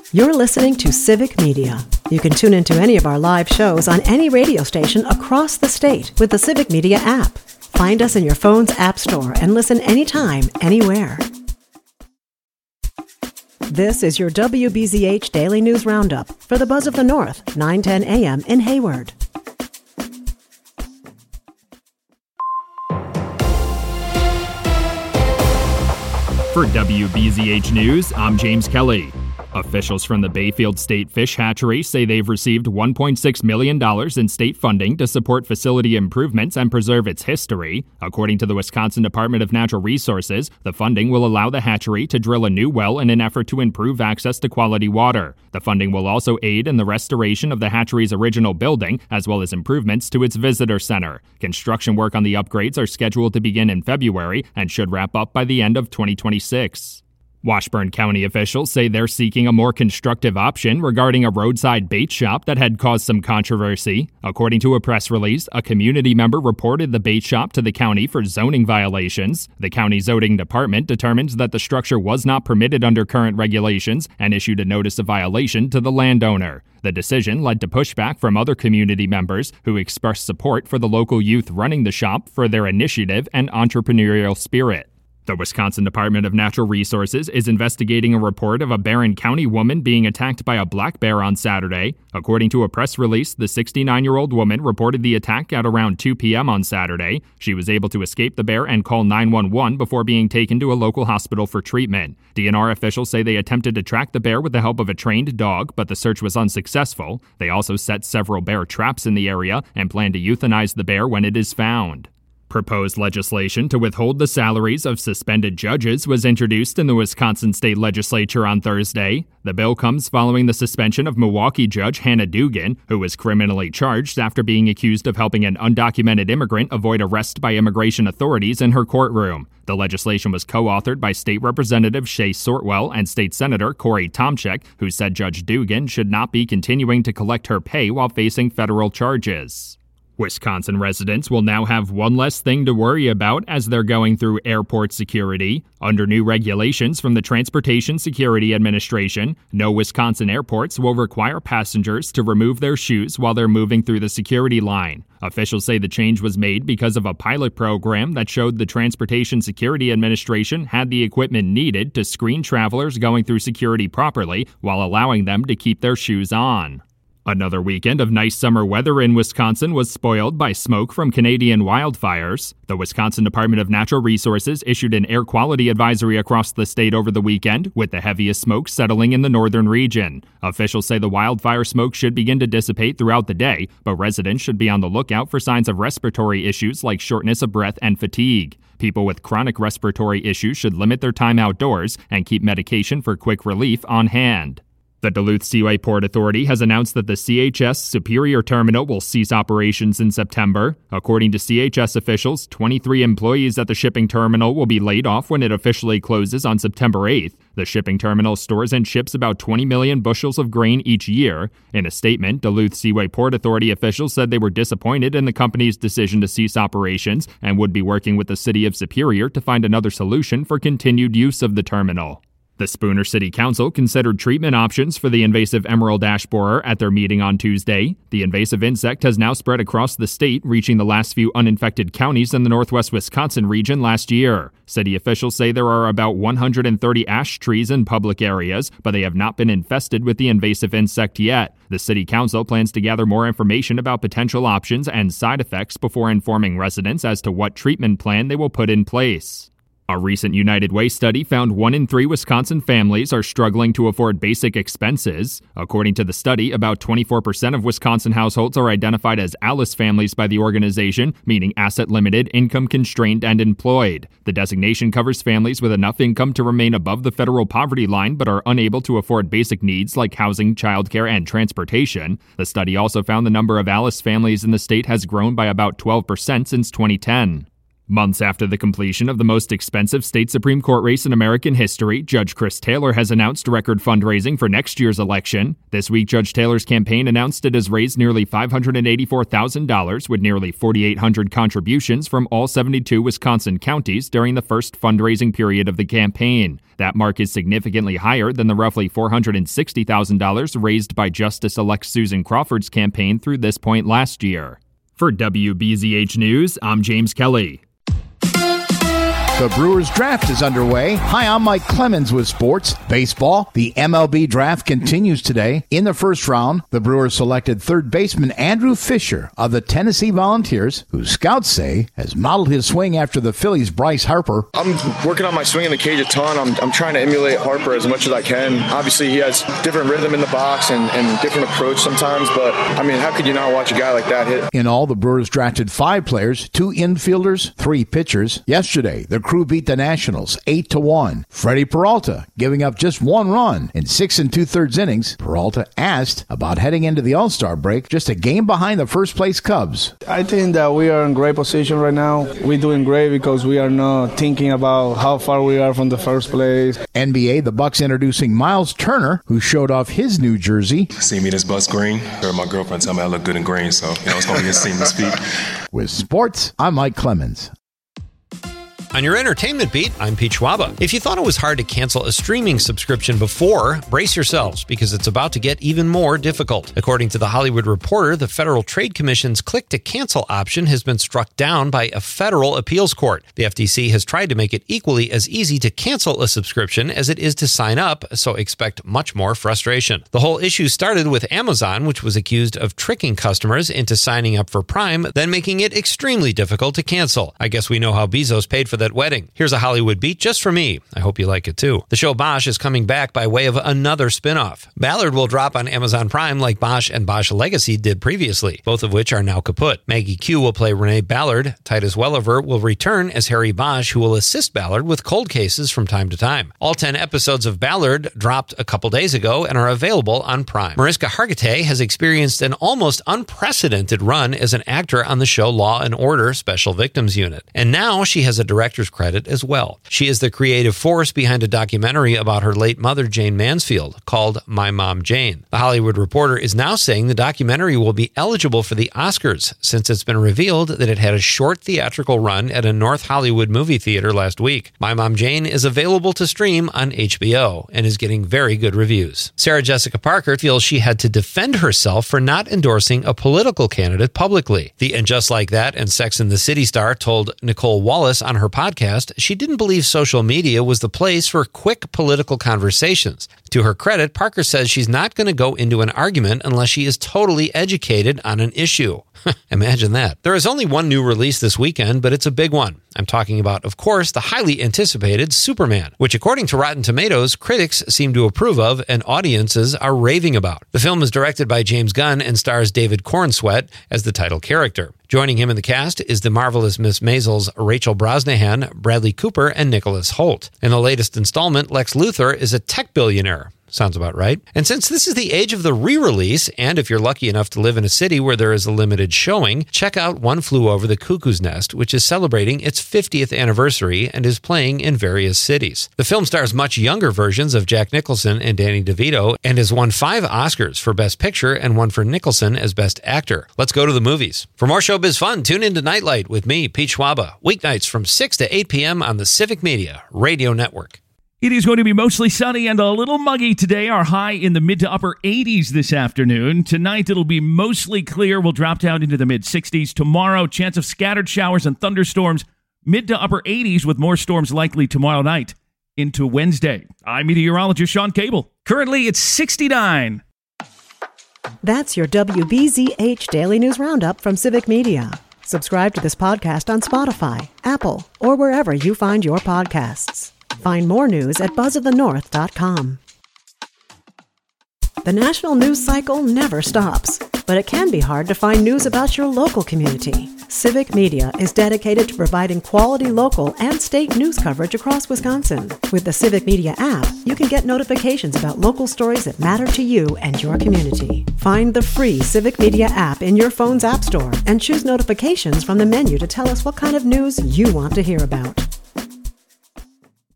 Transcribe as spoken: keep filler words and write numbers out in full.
You're listening to Civic Media. You can tune into any of our live shows on any radio station across the state with the Civic Media app. Find us in your phone's app store and listen anytime, anywhere. This is your W B Z H Daily News Roundup for the Buzz of the North, nine ten a.m. in Hayward. For W B Z H News, I'm James Kelly. Officials from the Bayfield State Fish Hatchery say they've received one point six million dollars in state funding to support facility improvements and preserve its history. According to the Wisconsin Department of Natural Resources, the funding will allow the hatchery to drill a new well in an effort to improve access to quality water. The funding will also aid in the restoration of the hatchery's original building, as well as improvements to its visitor center. Construction work on the upgrades are scheduled to begin in February and should wrap up by the end of twenty twenty-six. Washburn County officials say they're seeking a more constructive option regarding a roadside bait shop that had caused some controversy. According to a press release, a community member reported the bait shop to the county for zoning violations. The county zoning department determined that the structure was not permitted under current regulations and issued a notice of violation to the landowner. The decision led to pushback from other community members who expressed support for the local youth running the shop for their initiative and entrepreneurial spirit. The Wisconsin Department of Natural Resources is investigating a report of a Barron County woman being attacked by a black bear on Saturday. According to a press release, the sixty-nine-year-old woman reported the attack at around two p.m. on Saturday. She was able to escape the bear and call nine one one before being taken to a local hospital for treatment. D N R officials say they attempted to track the bear with the help of a trained dog, but the search was unsuccessful. They also set several bear traps in the area and plan to euthanize the bear when it is found. Proposed legislation to withhold the salaries of suspended judges was introduced in the Wisconsin State Legislature on Thursday. The bill comes following the suspension of Milwaukee Judge Hannah Dugan, who was criminally charged after being accused of helping an undocumented immigrant avoid arrest by immigration authorities in her courtroom. The legislation was co-authored by State Representative Shay Sortwell and State Senator Corey Tomczyk, who said Judge Dugan should not be continuing to collect her pay while facing federal charges. Wisconsin residents will now have one less thing to worry about as they're going through airport security. Under new regulations from the Transportation Security Administration, no Wisconsin airports will require passengers to remove their shoes while they're moving through the security line. Officials say the change was made because of a pilot program that showed the Transportation Security Administration had the equipment needed to screen travelers going through security properly while allowing them to keep their shoes on. Another weekend of nice summer weather in Wisconsin was spoiled by smoke from Canadian wildfires. The Wisconsin Department of Natural Resources issued an air quality advisory across the state over the weekend, with the heaviest smoke settling in the northern region. Officials say the wildfire smoke should begin to dissipate throughout the day, but residents should be on the lookout for signs of respiratory issues like shortness of breath and fatigue. People with chronic respiratory issues should limit their time outdoors and keep medication for quick relief on hand. The Duluth Seaway Port Authority has announced that the C H S Superior Terminal will cease operations in September. According to C H S officials, twenty-three employees at the shipping terminal will be laid off when it officially closes on September eighth. The shipping terminal stores and ships about twenty million bushels of grain each year. In a statement, Duluth Seaway Port Authority officials said they were disappointed in the company's decision to cease operations and would be working with the city of Superior to find another solution for continued use of the terminal. The Spooner City Council considered treatment options for the invasive emerald ash borer at their meeting on Tuesday. The invasive insect has now spread across the state, reaching the last few uninfected counties in the northwest Wisconsin region last year. City officials say there are about one hundred thirty ash trees in public areas, but they have not been infested with the invasive insect yet. The City Council plans to gather more information about potential options and side effects before informing residents as to what treatment plan they will put in place. A recent United Way study found one in three Wisconsin families are struggling to afford basic expenses. According to the study, about twenty-four percent of Wisconsin households are identified as ALICE families by the organization, meaning asset-limited, income-constrained, and employed. The designation covers families with enough income to remain above the federal poverty line but are unable to afford basic needs like housing, childcare, and transportation. The study also found the number of ALICE families in the state has grown by about twelve percent since twenty ten. Months after the completion of the most expensive state Supreme Court race in American history, Judge Chris Taylor has announced record fundraising for next year's election. This week, Judge Taylor's campaign announced it has raised nearly five hundred eighty-four thousand dollars with nearly forty-eight hundred contributions from all seventy-two Wisconsin counties during the first fundraising period of the campaign. That mark is significantly higher than the roughly four hundred sixty thousand dollars raised by Justice-elect Susan Crawford's campaign through this point last year. For W B Z H News, I'm James Kelly. The Brewers draft is underway. Hi, I'm Mike Clemens with sports. Baseball, the M L B draft continues today. In the first round, the Brewers selected third baseman Andrew Fisher of the Tennessee Volunteers, who scouts say has modeled his swing after the Phillies' Bryce Harper. I'm working on my swing in the cage a ton. I'm, I'm trying to emulate Harper as much as I can. Obviously, he has different rhythm in the box and, and different approach sometimes, but, I mean, how could you not watch a guy like that hit? In all, the Brewers drafted five players, two infielders, three pitchers. Yesterday, the crew beat the Nationals eight to one. Freddie Peralta giving up just one run in six and two-thirds innings. Peralta asked about heading into the All-Star break, just a game behind the first-place Cubs. I think that we are in great position right now. We're doing great because we are not thinking about how far we are from the first place. N B A, the Bucks introducing Miles Turner, who showed off his new jersey. See me this bus green? Heard my girlfriend tell me I look good in green, so you know it's going to be a seamless feat. With sports, I'm Mike Clemens. On your entertainment beat, I'm Pete Schwaba. If you thought it was hard to cancel a streaming subscription before, brace yourselves because it's about to get even more difficult. According to The Hollywood Reporter, the Federal Trade Commission's click-to-cancel option has been struck down by a federal appeals court. The F T C has tried to make it equally as easy to cancel a subscription as it is to sign up, so expect much more frustration. The whole issue started with Amazon, which was accused of tricking customers into signing up for Prime, then making it extremely difficult to cancel. I guess we know how Bezos paid for that wedding. Here's a Hollywood beat just for me. I hope you like it too. The show Bosch is coming back by way of another spin-off. Ballard will drop on Amazon Prime like Bosch and Bosch Legacy did previously, both of which are now kaput. Maggie Q will play Renee Ballard. Titus Welliver will return as Harry Bosch, who will assist Ballard with cold cases from time to time. All ten episodes of Ballard dropped a couple days ago and are available on Prime. Mariska Hargitay has experienced an almost unprecedented run as an actor on the show Law and Order Special Victims Unit. And now she has a director's credit as well. She is the creative force behind a documentary about her late mother, Jane Mansfield, called My Mom Jane. The Hollywood Reporter is now saying the documentary will be eligible for the Oscars since it's been revealed that it had a short theatrical run at a North Hollywood movie theater last week. My Mom Jane is available to stream on H B O and is getting very good reviews. Sarah Jessica Parker feels she had to defend herself for not endorsing a political candidate publicly. The And Just Like That and Sex and the City star told Nicole Wallace on her podcast she didn't believe social media was the place for quick political conversations. To her credit, Parker says she's not going to go into an argument unless she is totally educated on an issue. Imagine that. There is only one new release this weekend, but it's a big one. I'm talking about, of course, the highly anticipated Superman, which according to Rotten Tomatoes, critics seem to approve of and audiences are raving about. The film is directed by James Gunn and stars David Cornsweet as the title character. Joining him in the cast is the marvelous Miss Maisel's Rachel Brosnahan, Bradley Cooper, and Nicholas Hoult. In the latest installment, Lex Luthor is a tech billionaire. Sounds about right. And since this is the age of the re-release, and if you're lucky enough to live in a city where there is a limited showing, check out One Flew Over the Cuckoo's Nest, which is celebrating its fiftieth anniversary and is playing in various cities. The film stars much younger versions of Jack Nicholson and Danny DeVito and has won five Oscars for Best Picture and one for Nicholson as Best Actor. Let's go to the movies. For more showbiz fun, tune into Nightlight with me, Pete Schwaba, weeknights from six to eight p.m. on the Civic Media Radio Network. It is going to be mostly sunny and a little muggy today. Our high in the mid to upper eighties this afternoon. Tonight, it'll be mostly clear. We'll drop down into the mid sixties. Tomorrow, chance of scattered showers and thunderstorms. Mid to upper eighties with more storms likely tomorrow night into Wednesday. I'm meteorologist Sean Cable. Currently, it's sixty-nine. That's your W B Z H Daily News Roundup from Civic Media. Subscribe to this podcast on Spotify, Apple, or wherever you find your podcasts. Find more news at buzz of the north dot com. The national news cycle never stops, but it can be hard to find news about your local community. Civic Media is dedicated to providing quality local and state news coverage across Wisconsin. With the Civic Media app, you can get notifications about local stories that matter to you and your community. Find the free Civic Media app in your phone's app store and choose notifications from the menu to tell us what kind of news you want to hear about.